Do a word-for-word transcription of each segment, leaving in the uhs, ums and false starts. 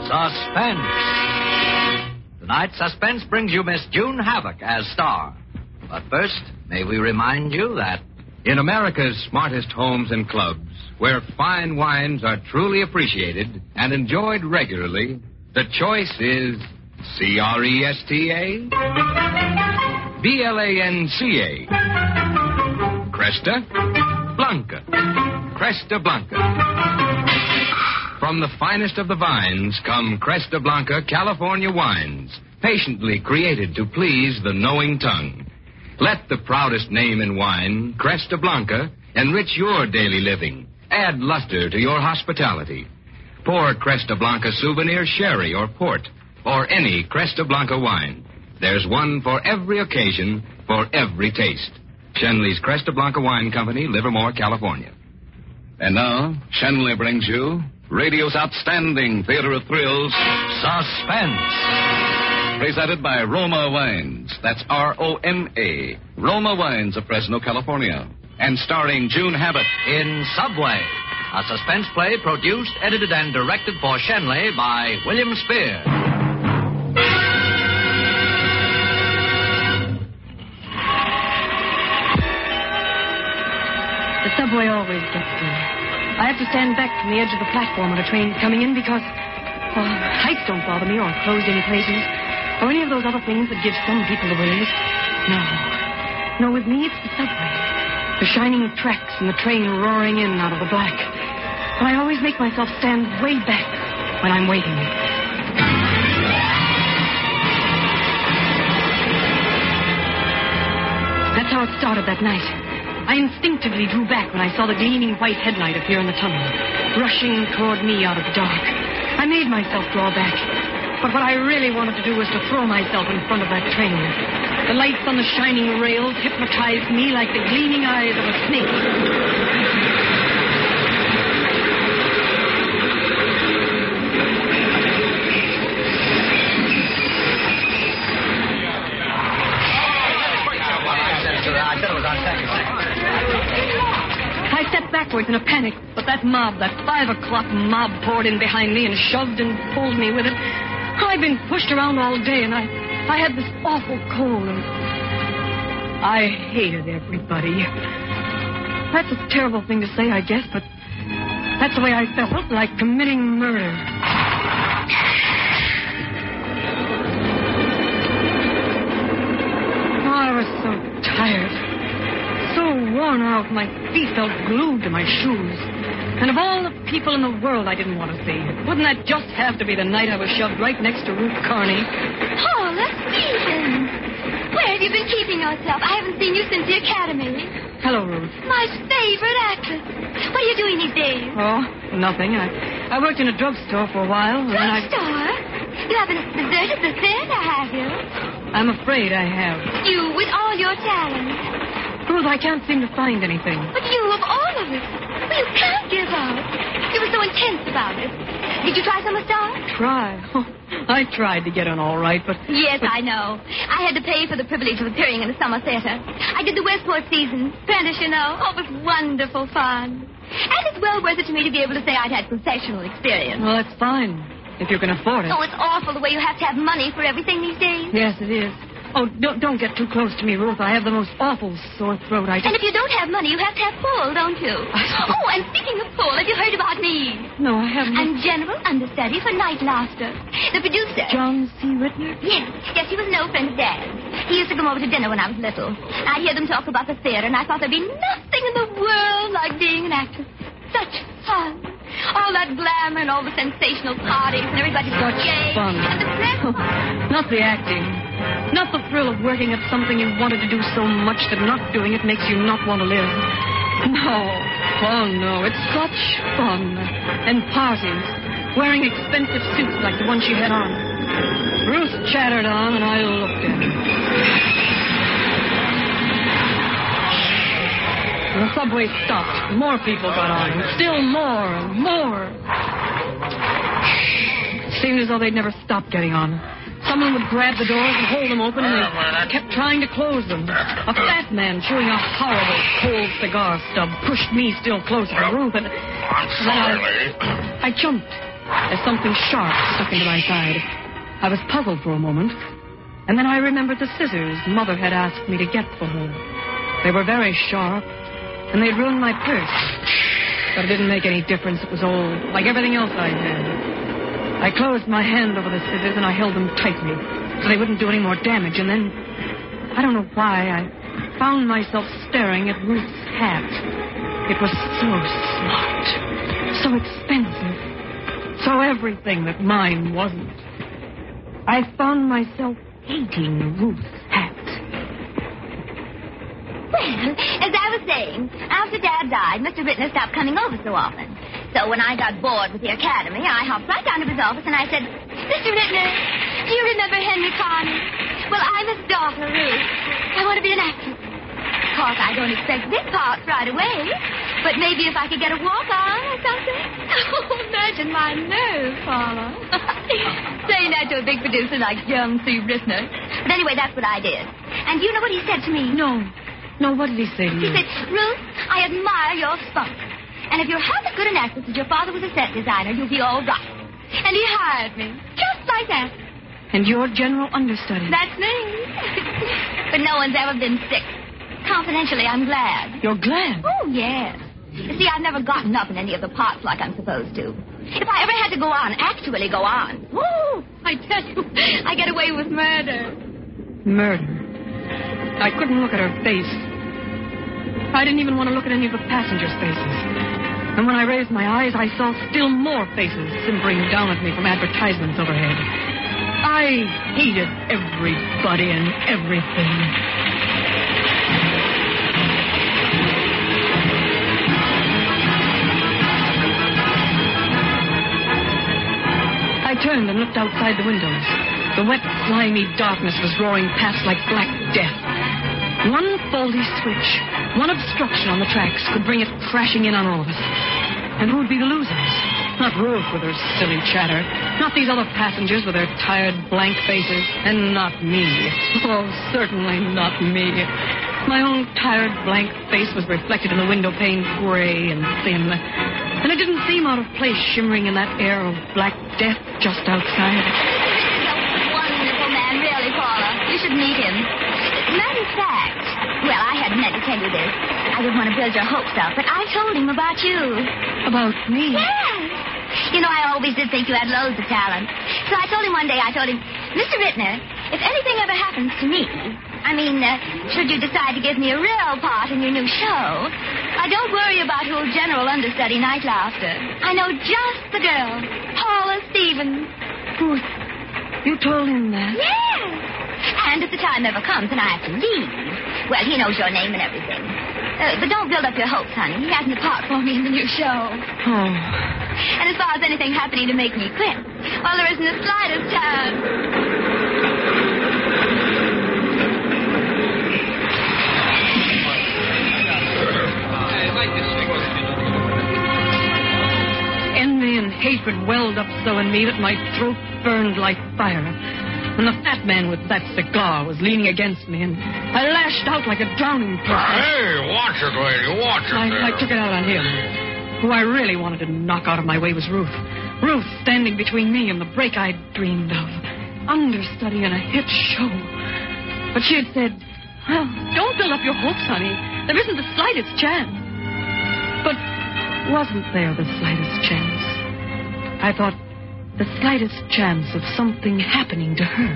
Suspense. Tonight, Suspense brings you Miss June Havoc as star. But first, may we remind you that in America's smartest homes and clubs, where fine wines are truly appreciated and enjoyed regularly, the choice is C R E S T A, B L A N C A, Cresta Blanca, Cresta Blanca. From the finest of the vines come Cresta Blanca California wines, patiently created to please the knowing tongue. Let the proudest name in wine, Cresta Blanca, enrich your daily living. Add luster to your hospitality. Pour Cresta Blanca souvenir sherry or port, or any Cresta Blanca wine. There's one for every occasion, for every taste. Shenley's Cresta Blanca Wine Company, Livermore, California. And now, Shenley brings you radio's outstanding theater of thrills, Suspense. Presented by Roma Wines. That's R O M A. Roma Wines of Fresno, California. And starring June Havoc in Subway, a suspense play produced, edited, and directed for Shenley by William Spear. The subway always gets me. I have to stand back from the edge of the platform when a train's coming in because, well, heights don't bother me or closed-in places or any of those other things that give some people the willies. No. No, with me, it's the subway. The shining tracks and the train roaring in out of the black. But I always make myself stand way back when I'm waiting. That's how it started that night. I instinctively drew back when I saw the gleaming white headlight appear in the tunnel, rushing toward me out of the dark. I made myself draw back. But what I really wanted to do was to throw myself in front of that train. The lights on the shining rails hypnotized me like the gleaming eyes of a snake. I stepped backwards in a panic, but that mob, that five o'clock mob poured in behind me and shoved and pulled me with it. I'd been pushed around all day, and I, I had this awful cold, and I hated everybody. That's a terrible thing to say, I guess, but that's the way I felt, like committing murder. Oh, I was so tired, so worn out, my feet felt glued to my shoes. And of all the people in the world I didn't want to see, wouldn't that just have to be the night I was shoved right next to Ruth Carney? Paula Stevens! Where have you been keeping yourself? I haven't seen you since the academy. Hello, Ruth. My favorite actress. What are you doing these days? Oh, nothing. I, I worked in a drugstore for a while. Drugstore? I... You haven't deserted the theater, have you? I'm afraid I have. You, with all your talent. Ruth, I can't seem to find anything. But you, of all of us. Well, you can't give up. You were so intense about it. Did you try some Star? Try? Oh, I tried to get on all right, but... Yes, but... I know. I had to pay for the privilege of appearing in the summer theater. I did the Westport season. Prentice, you know. Oh, it was wonderful fun. And it's well worth it to me to be able to say I'd had professional experience. Well, that's fine, if you can afford it. Oh, it's awful the way you have to have money for everything these days. Yes, it is. Oh, don't, don't get too close to me, Ruth. I have the most awful sore throat. I just... And if you don't have money, you have to have pull, don't you? I... Oh, and speaking of pull, have you heard about me? No, I haven't. I'm general understudy for Night Laughter. The producer. John C. Rittner? Yes. Yes, he was no friend of Dad's. He used to come over to dinner when I was little. I'd hear them talk about the theater, and I thought there'd be nothing in the world like being an actress. Such fun. All that glamour and all the sensational parties and everybody Such gay. fun. And the press. Not the acting. Not the thrill of working at something you wanted to do so much that not doing it makes you not want to live. No. Oh, no. It's such fun. And parties. Wearing expensive suits like the one she had on. Ruth chattered on, and I looked at her. The subway stopped. More people got on. Still more and more. It seemed as though they'd never stop getting on. Someone would grab the doors and hold them open, and they kept trying to close them. A fat man chewing a horrible, cold cigar stub pushed me still closer to Ruth, and I'm sorry. I, I jumped. as something sharp stuck into my side. I was puzzled for a moment, and then I remembered the scissors Mother had asked me to get for her. They were very sharp, and they'd ruined my purse. But it didn't make any difference. It was old, like everything else I had. I closed my hand over the scissors, and I held them tightly so they wouldn't do any more damage. And then, I don't know why, I found myself staring at Ruth's hat. It was so smart, so expensive, so everything that mine wasn't. I found myself hating Ruth's hat. Well, as I was saying, after Dad died, Mister Rittner stopped coming over so often. So when I got bored with the academy, I hopped right down to his office and I said, Mister Rittner, do you remember Henry Carney? Well, I'm his daughter, Ruth. I want to be an actress. Of course, I don't expect big parts right away, but maybe if I could get a walk-on or something. Oh, imagine my nerves, Paula. Saying that to a big producer like young C. Rittner. But anyway, that's what I did. And you know what he said to me? No. No, what did he say to you? He said, Ruth, I admire your spunk. And if you're half as good an actress as your father was a set designer, you'll be all right. And he hired me, just like that. And you're general understudy. That's me. But no one's ever been sick. Confidentially, I'm glad. You're glad? Oh, yes. You see, I've never gotten up in any of the parts like I'm supposed to. If I ever had to go on, actually go on, oh, I tell you, I get away with murder. Murder? I couldn't look at her face. I didn't even want to look at any of the passengers' faces. And when I raised my eyes, I saw still more faces simpering down at me from advertisements overhead. I hated everybody and everything. I turned and looked outside the windows. The wet, slimy darkness was roaring past like black death. One faulty switch, one obstruction on the tracks could bring it crashing in on all of us. And who would be the losers? Not Ruth with her silly chatter. Not these other passengers with their tired, blank faces. And not me. Oh, certainly not me. My own tired, blank face was reflected in the window pane, gray and thin. And it didn't seem out of place shimmering in that air of black death just outside. Wonderful man, really, Paula. You should meet him. Matter of fact, well, I hadn't meant to tell you this. I didn't want to build your hopes up, but I told him about you. About me? Yes. You know, I always did think you had loads of talent. So I told him one day, I told him, Mister Rittner, if anything ever happens to me, I mean, uh, should you decide to give me a real part in your new show, I don't worry about who'll general understudy Night Laughter. I know just the girl, Paula Stevens. Ruth, you told him that? Yes. And if the time ever comes and I have to leave, well, he knows your name and everything. Uh, but don't build up your hopes, honey. He hasn't a part for me in the new show. Oh. And as far as anything happening to make me quit, well, there isn't the slightest chance. Envy and hatred welled up so in me that my throat burned like fire. And the fat man with that cigar was leaning against me, and I lashed out like a drowning person. Hey, watch it, lady, watch it. I, I took it out on him. Who I really wanted to knock out of my way was Ruth. Ruth standing between me and the break I'd dreamed of. Understudy in a hit show. But she had said, well, don't build up your hopes, honey. There isn't the slightest chance. But wasn't there the slightest chance? I thought, the slightest chance of something happening to her.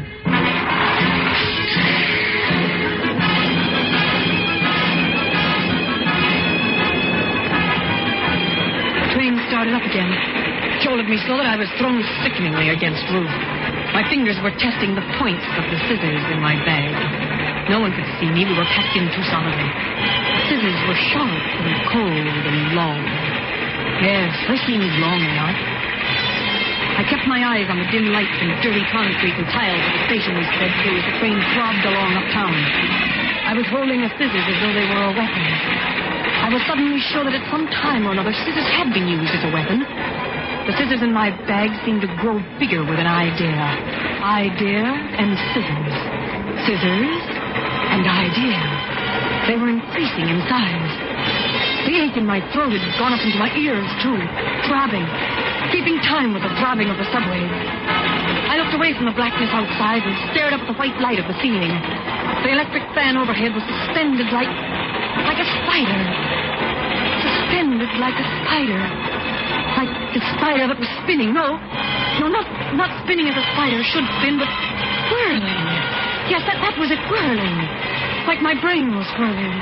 The train started up again, jolted me so that I was thrown sickeningly against Ruth. My fingers were testing the points of the scissors in my bag. No one could see me. We were packed in too solidly. The scissors were sharp and cold and long. Yes, they seemed long enough. I kept my eyes on the dim lights and dirty concrete and tiles of the station we sped through as the train throbbed along uptown. I was holding the scissors as though they were a weapon. I was suddenly sure that at some time or another scissors had been used as a weapon. The scissors in my bag seemed to grow bigger with an idea. Idea and scissors. Scissors and idea. They were increasing in size. The ache in my throat had gone up into my ears, too, throbbing. keeping time with the throbbing of the subway. I looked away from the blackness outside and stared up at the white light of the ceiling. The electric fan overhead was suspended like... like a spider. Suspended like a spider. Like the spider that was spinning. No, no, not, not spinning as a spider should spin, but whirling. Yes, that, that was it, whirling. Like my brain was whirling.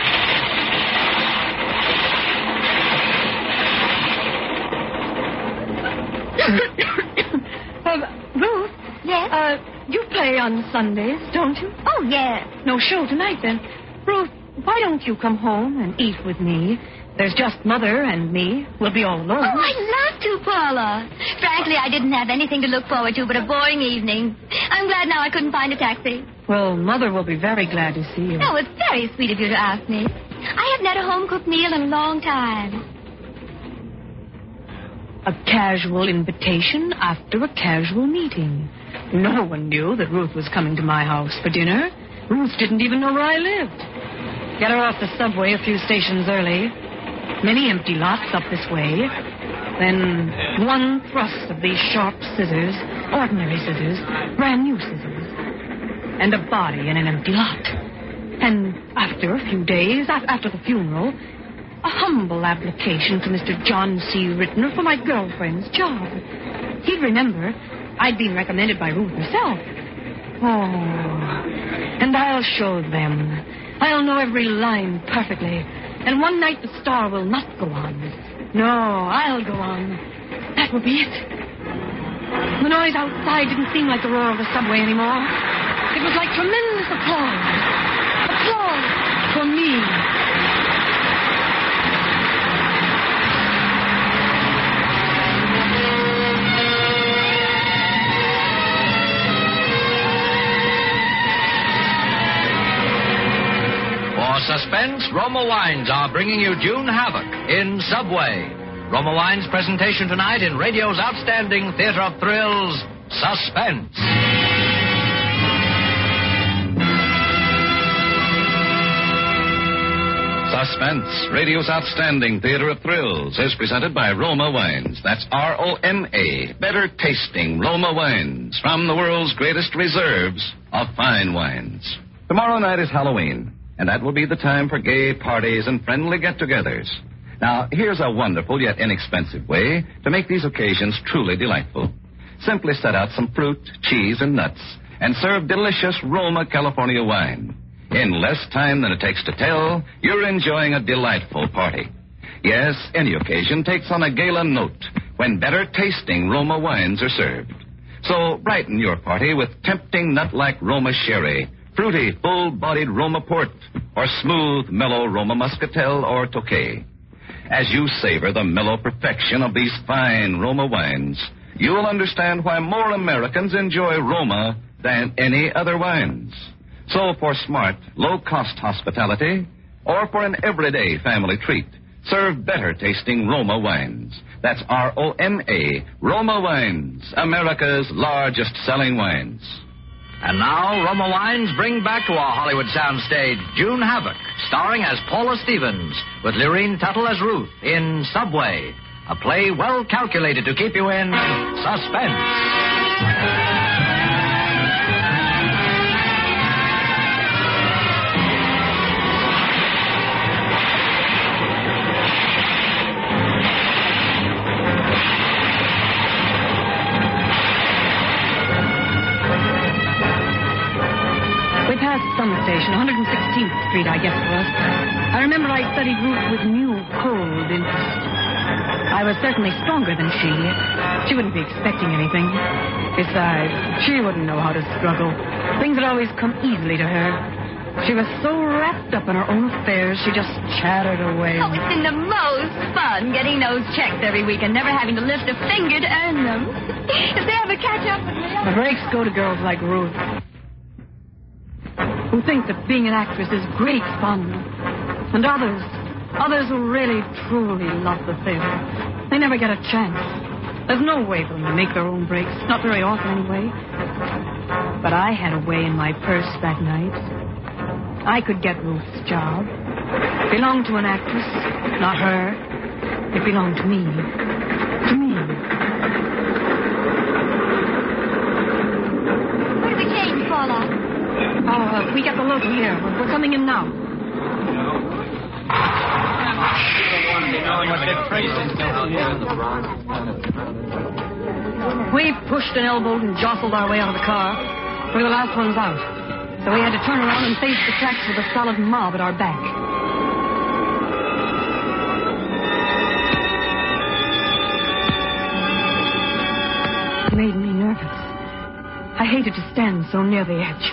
uh, Ruth? Yes? Uh, you play on Sundays, don't you? Oh, yes. No show tonight, then. Ruth, why don't you come home and eat with me? There's just Mother and me. We'll be all alone. Oh, I'd love to, Paula. Frankly, I didn't have anything to look forward to but a boring evening. I'm glad now I couldn't find a taxi. Well, Mother will be very glad to see you. Oh, it's very sweet of you to ask me. I haven't had a home-cooked meal in a long time. A casual invitation after a casual meeting. No one knew that Ruth was coming to my house for dinner. Ruth didn't even know where I lived. Get her off the subway a few stations early. Many empty lots up this way. Then one thrust of these sharp scissors, ordinary scissors, brand new scissors, and a body in an empty lot. And after a few days, after the funeral, a humble application to Mister John C. Rittner for my girlfriend's job. He'd remember I'd been recommended by Ruth herself. Oh, and I'll show them. I'll know every line perfectly. And one night the star will not go on. No, I'll go on. That will be it. The noise outside didn't seem like the roar of the subway anymore. It was like tremendous applause. Applause for me. For suspense, Roma Wines are bringing you June Havoc in Subway. Roma Wines' presentation tonight in radio's outstanding theater of thrills, Suspense. Suspense, radio's outstanding theater of thrills, is presented by Roma Wines. That's R O M A, better tasting Roma Wines, from the world's greatest reserves of fine wines. Tomorrow night is Halloween, and that will be the time for gay parties and friendly get-togethers. Now, here's a wonderful yet inexpensive way to make these occasions truly delightful. Simply set out some fruit, cheese, and nuts, and serve delicious Roma California wine. In less time than it takes to tell, you're enjoying a delightful party. Yes, any occasion takes on a gala note when better-tasting Roma wines are served. So brighten your party with tempting nut-like Roma sherry, fruity, full-bodied Roma port, or smooth, mellow Roma muscatel or Tokay. As you savor the mellow perfection of these fine Roma wines, you'll understand why more Americans enjoy Roma than any other wines. So for smart, low-cost hospitality, or for an everyday family treat, serve better-tasting Roma wines. That's R O M A, Roma Wines, America's largest-selling wines. And now, Roma Wines bring back to our Hollywood soundstage June Havoc, starring as Paula Stevens, with Lorene Tuttle as Ruth in Subway, a play well calculated to keep you in suspense. We passed some station, one hundred sixteenth Street, I guess it was. I remember I studied Ruth with new, cold interest. I was certainly stronger than she. She wouldn't be expecting anything. Besides, she wouldn't know how to struggle. Things would always come easily to her. She was so wrapped up in her own affairs, she just chattered away. Oh, it's been the most fun getting those checks every week and never having to lift a finger to earn them. If they ever catch up with me... The breaks go to girls like Ruth, who think that being an actress is great fun. And others, others who really, truly love the theater, they never get a chance. There's no way for them to make their own breaks, not very often anyway. But I had a way in my purse that night. I could get Ruth's job. It belonged to an actress, not her. It belonged to me. To me. Uh, we get the local here. We're, we're coming in now. We pushed and elbowed and jostled our way out of the car. We were the last ones out. So we had to turn around and face the tracks with a solid mob at our back. It made me nervous. I hated to stand so near the edge.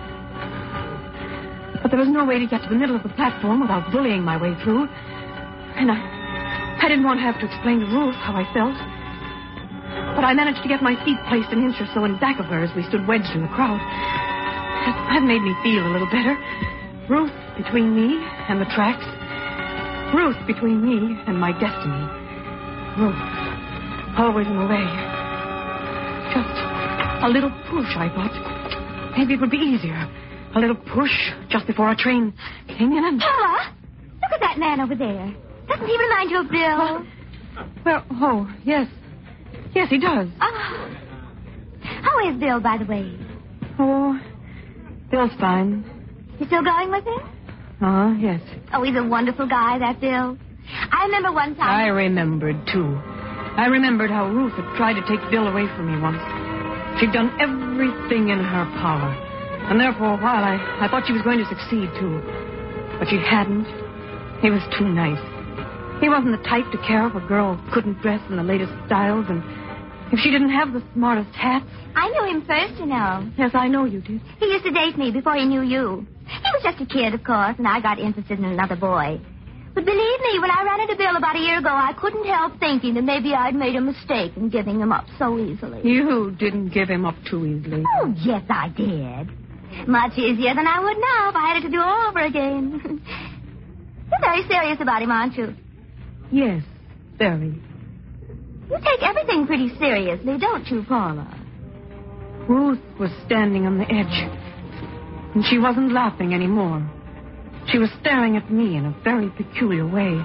But there was no way to get to the middle of the platform without bullying my way through. And I, I didn't want to have to explain to Ruth how I felt. But I managed to get my feet placed an inch or so in back of her as we stood wedged in the crowd. That made me feel a little better. Ruth between me and the tracks. Ruth between me and my destiny. Ruth, always in the way. Just a little push, I thought. Maybe it would be easier. A little push just before our train came in and... Paula, look at that man over there. Doesn't he remind you of Bill? Well, oh, yes. Yes, he does. Oh. How is Bill, by the way? Oh, Bill's fine. You still going with him? Uh-huh, yes. Oh, he's a wonderful guy, that Bill. I remember one time... I remembered, too. I remembered how Ruth had tried to take Bill away from me once. She'd done everything in her power. And there for a while, I, I thought she was going to succeed, too. But she hadn't. He was too nice. He wasn't the type to care if a girl couldn't dress in the latest styles, and if she didn't have the smartest hats. I knew him first, you know. Yes, I know you did. He used to date me before he knew you. He was just a kid, of course, and I got interested in another boy. But believe me, when I ran into Bill about a year ago, I couldn't help thinking that maybe I'd made a mistake in giving him up so easily. You didn't give him up too easily. Oh, yes, I did. Much easier than I would now if I had it to do all over again. You're very serious about him, aren't you? Yes, very. You take everything pretty seriously, don't you, Paula? Ruth was standing on the edge, and she wasn't laughing anymore. She was staring at me in a very peculiar way.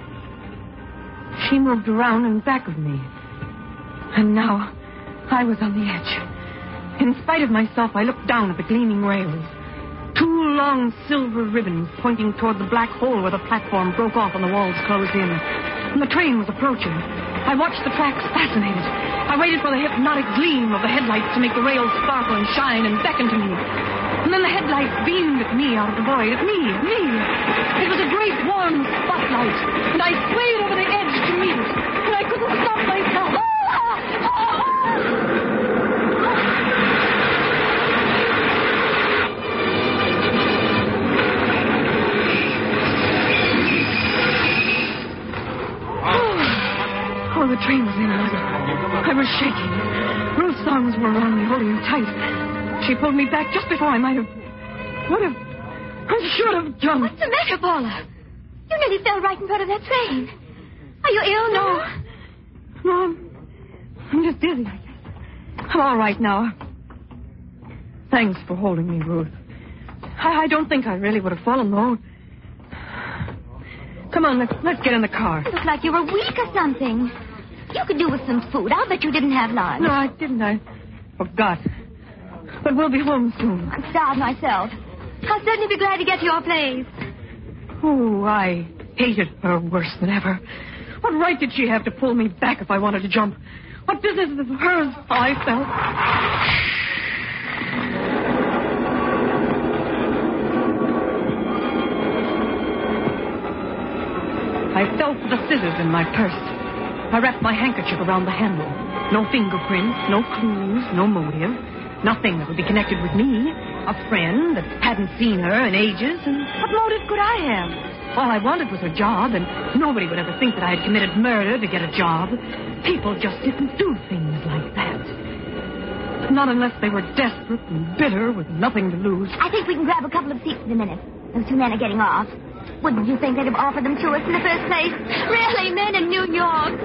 She moved around in back of me, and now I was on the edge. In spite of myself, I looked down at the gleaming rails. Two long silver ribbons pointing toward the black hole where the platform broke off and the walls closed in. And the train was approaching. I watched the tracks fascinated. I waited for the hypnotic gleam of the headlights to make the rails sparkle and shine and beckon to me. And then the headlights beamed at me out of the void. At me, at me. It was a great warm spotlight. And I swayed over the edge to meet it. And I couldn't stop myself. Ah! Ah! Oh, the train was in another. I was shaking. Ruth's arms were around me, holding me tight. She pulled me back just before I might have... Would have... I should have jumped. What's the matter, Paula? You nearly fell right in front of that train. Are you ill now? No. No, I'm... I'm just dizzy, I guess. I'm all right now. Thanks for holding me, Ruth. I, I don't think I really would have fallen, though. Come on, let's, let's get in the car. You look like you were weak or something. You could do with some food. I'll bet you didn't have lunch. No, I didn't. I forgot. But we'll be home soon. I'm starved myself. I'll certainly be glad to get to your place. Oh, I hated her worse than ever. What right did she have to pull me back if I wanted to jump? What business is it hers how I felt? I felt for the scissors in my purse. I wrapped my handkerchief around the handle. No fingerprints, no clues, no motive. Nothing that would be connected with me. A friend that hadn't seen her in ages. And what motive could I have? All I wanted was a job, and nobody would ever think that I had committed murder to get a job. People just didn't do things like that. Not unless they were desperate and bitter with nothing to lose. I think we can grab a couple of seats in a minute. Those two men are getting off. Wouldn't you think they'd have offered them to us in the first place? Really, men in New York.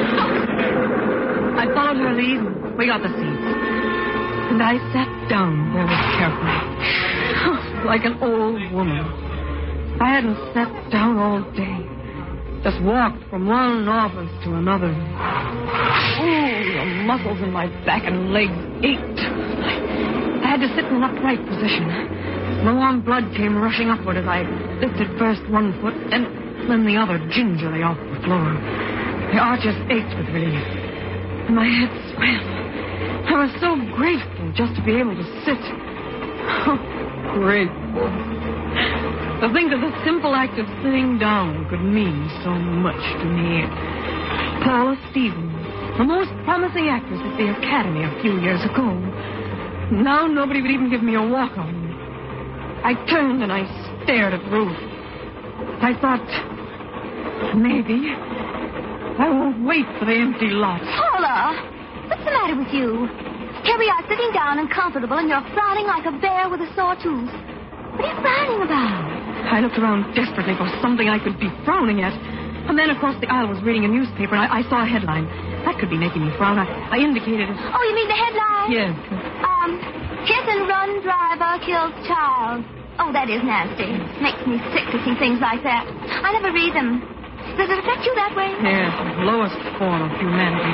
I followed her lead, and we got the seats. And I sat down very carefully. Like an old woman. I hadn't sat down all day. Just walked from one office to another. Oh, the muscles in my back and legs ached. I had to sit in an upright position. The warm blood came rushing upward as I lifted first one foot, then, then the other gingerly off the floor. The arches ached with relief, and my head swam. I was so grateful just to be able to sit. Oh, grateful. To think that the simple act of sitting down could mean so much to me. Paula Stevens, the most promising actress at the Academy a few years ago. Now nobody would even give me a walk-on. I turned and I stared at Ruth. I thought, maybe I won't wait for the empty lot. Paula, what's the matter with you? Here we are sitting down and comfortable, and you're frowning like a bear with a sore tooth. What are you frowning about? I looked around desperately for something I could be frowning at. A man across the aisle was reading a newspaper, and I, I saw a headline. That could be making me frown. I, I indicated it. Oh, you mean the headline? Yes. Um, hit and run driver kills child. Oh, that is nasty. Makes me sick to see things like that. I never read them. Does it affect you that way? Yes, the lowest form of humanity.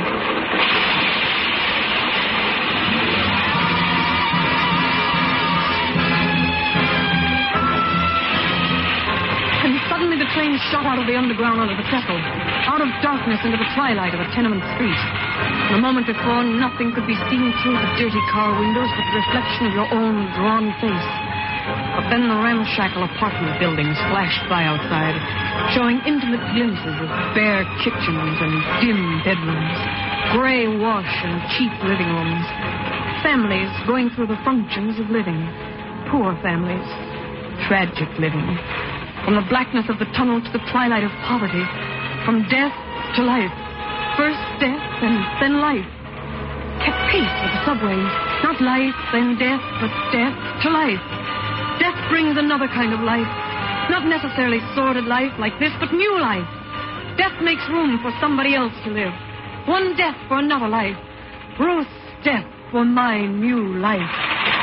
And suddenly the train shot out of the underground under the trestle, out of darkness into the twilight of a tenement street. And a moment before, nothing could be seen through the dirty car windows but the reflection of your own drawn face. But then the ramshackle apartment buildings flashed by outside, showing intimate glimpses of bare kitchens and dim bedrooms, gray wash and cheap living rooms, families going through the functions of living, poor families, tragic living, from the blackness of the tunnel to the twilight of poverty, from death to life, first death and then life, kept pace with the subway, not life, then death, but death to life. Death brings another kind of life. Not necessarily sordid life like this, but new life. Death makes room for somebody else to live. One death for another life. Ruth's death for my new life.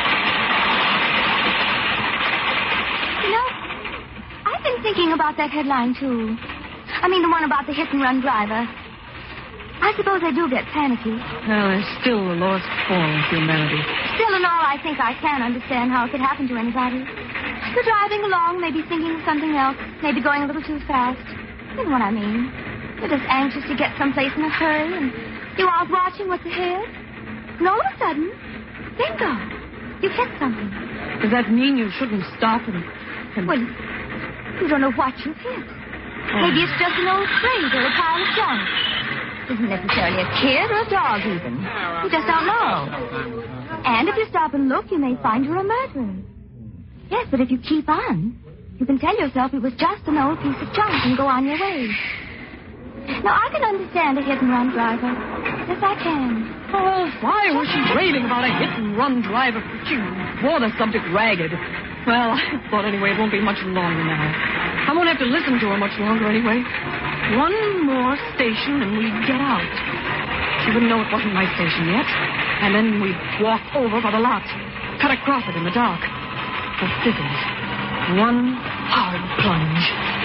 You know, I've been thinking about that headline, too. I mean, the one about the hit-and-run driver. I suppose I do get panicky. Well, there's still the lowest form of humanity. Still and all, I think I can understand how it could happen to anybody. You're driving along, maybe thinking of something else, maybe going a little too fast. You know what I mean. You're just anxious to get someplace in a hurry, and you're out watching what's ahead. And all of a sudden, bingo, you hit something. Does that mean you shouldn't stop and... and... Well, you don't know what you've hit. Oh. Maybe it's just an old crate or a pile of junk. Isn't necessarily a kid or a dog, even. You just don't know. And if you stop and look, you may find you're a murderer. Yes, but if you keep on, you can tell yourself it was just an old piece of junk and go on your way. Now, I can understand a hit-and-run driver. Yes, I can. Oh, why was she raving about a hit-and-run driver? She wore the subject ragged. Well, I thought anyway it won't be much longer now. I won't have to listen to her much longer anyway. One more station and we'd get out. She wouldn't know it wasn't my station yet. And then we'd walk over by the lot, cut across it in the dark. The scissors. One hard plunge.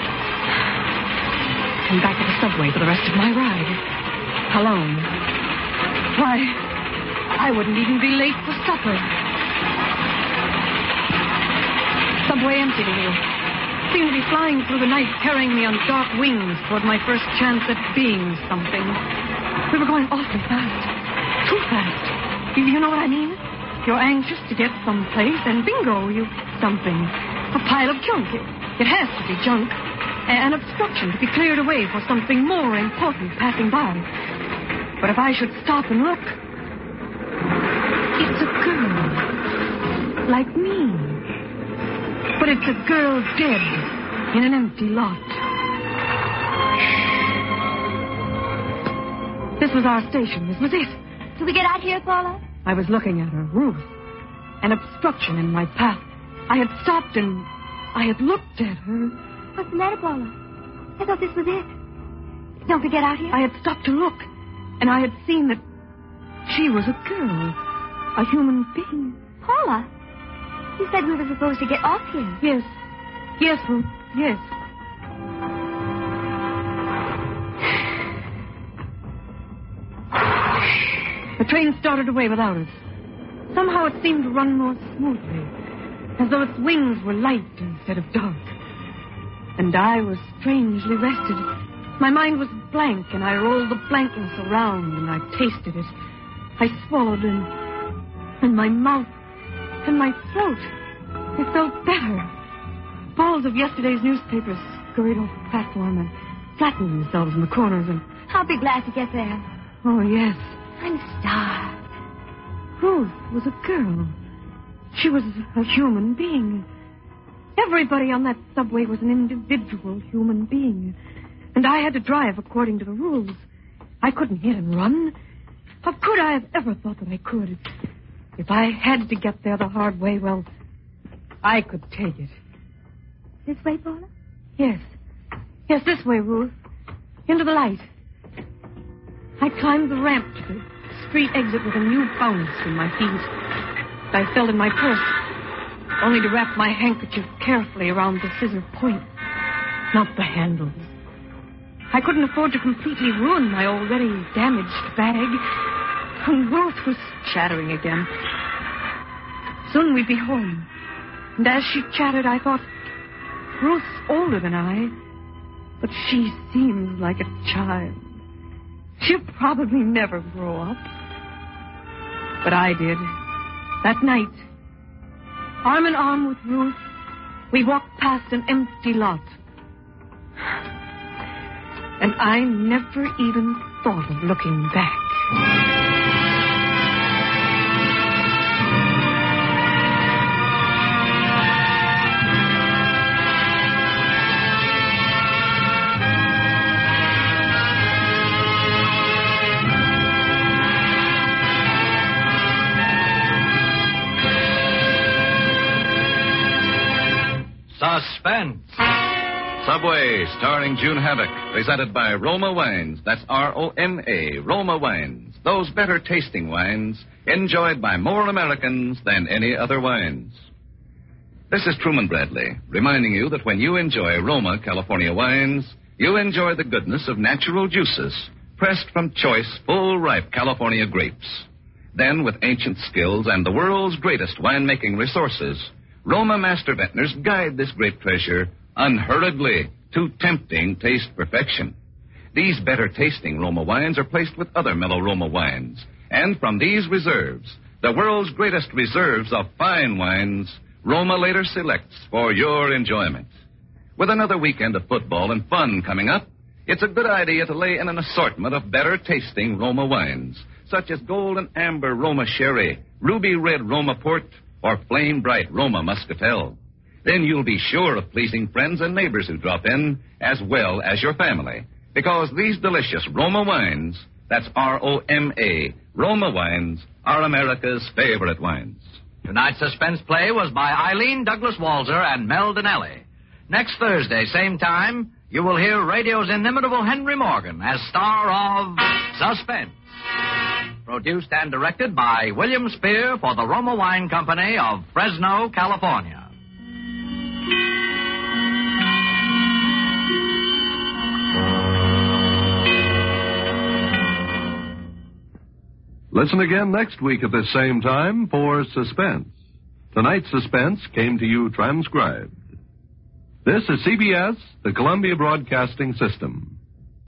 And back to the subway for the rest of my ride. Alone. Why, I wouldn't even be late for supper. Subway emptied a little. Seemed to be flying through the night, carrying me on dark wings toward my first chance at being something. We were going awfully fast. Too fast. You, you know what I mean? You're anxious to get someplace, and bingo, you something. A pile of junk. It, it has to be junk. An obstruction to be cleared away for something more important passing by. But if I should stop and look, it's a girl. Like me. But it's a girl dead in an empty lot. This was our station. This was it. Did we get out here, Paula? I was looking at her, Ruth. An obstruction in my path. I had stopped and I had looked at her. What's the matter, Paula? I thought this was it. Don't we get out here? I had stopped to look, and I had seen that she was a girl. A human being. Paula? You said we were supposed to get off here. Yes. Yes, Ruth. Yes. The train started away without us. Somehow it seemed to run more smoothly. as though its wings were light instead of dark. And I was strangely rested. My mind was blank, and I rolled the blankness around, and I tasted it. I swallowed, and, and my mouth and my throat, it felt better. Balls of yesterday's newspapers scurried off the platform and flattened themselves in the corners, and... I'll be glad to get there. Oh, yes. I'm starved. Ruth was a girl. She was a human being. Everybody on that subway was an individual human being. And I had to drive according to the rules. I couldn't hit and run. How could I have ever thought that I could? If I had to get there the hard way, well, I could take it. This way, Paula? Yes. Yes, this way, Ruth. Into the light. I climbed the ramp to the street exit with a new bounce in my feet. I felt in my purse, only to wrap my handkerchief carefully around the scissor point, not the handles. I couldn't afford to completely ruin my already damaged bag. And Ruth was chattering again. Soon we'd be home. And as she chattered, I thought, Ruth's older than I, but she seems like a child. She'll probably never grow up. But I did. That night, arm in arm with Ruth, we walked past an empty lot. And I never even thought of looking back. Suspense. Subway, starring June Havoc, presented by Roma Wines. That's R O M A, Roma Wines. Those better tasting wines enjoyed by more Americans than any other wines. This is Truman Bradley, reminding you that when you enjoy Roma California wines, you enjoy the goodness of natural juices, pressed from choice, full-ripe California grapes. Then, with ancient skills and the world's greatest winemaking resources, Roma master vintners guide this grape treasure unhurriedly to tempting taste perfection. These better tasting Roma wines are placed with other mellow Roma wines. And from these reserves, the world's greatest reserves of fine wines, Roma later selects for your enjoyment. With another weekend of football and fun coming up, it's a good idea to lay in an assortment of better tasting Roma wines, such as golden amber Roma sherry, ruby red Roma port, or flame bright Roma muscatel. Then you'll be sure of pleasing friends and neighbors who drop in, as well as your family. Because these delicious Roma wines, that's R O M A, Roma wines, are America's favorite wines. Tonight's suspense play was by Eileen Douglas Walzer and Mel Donnelly. Next Thursday, same time, you will hear radio's inimitable Henry Morgan as star of Suspense. Produced and directed by William Spear for the Roma Wine Company of Fresno, California. Listen again next week at this same time for Suspense. Tonight's Suspense came to you transcribed. This is C B S, the Columbia Broadcasting System.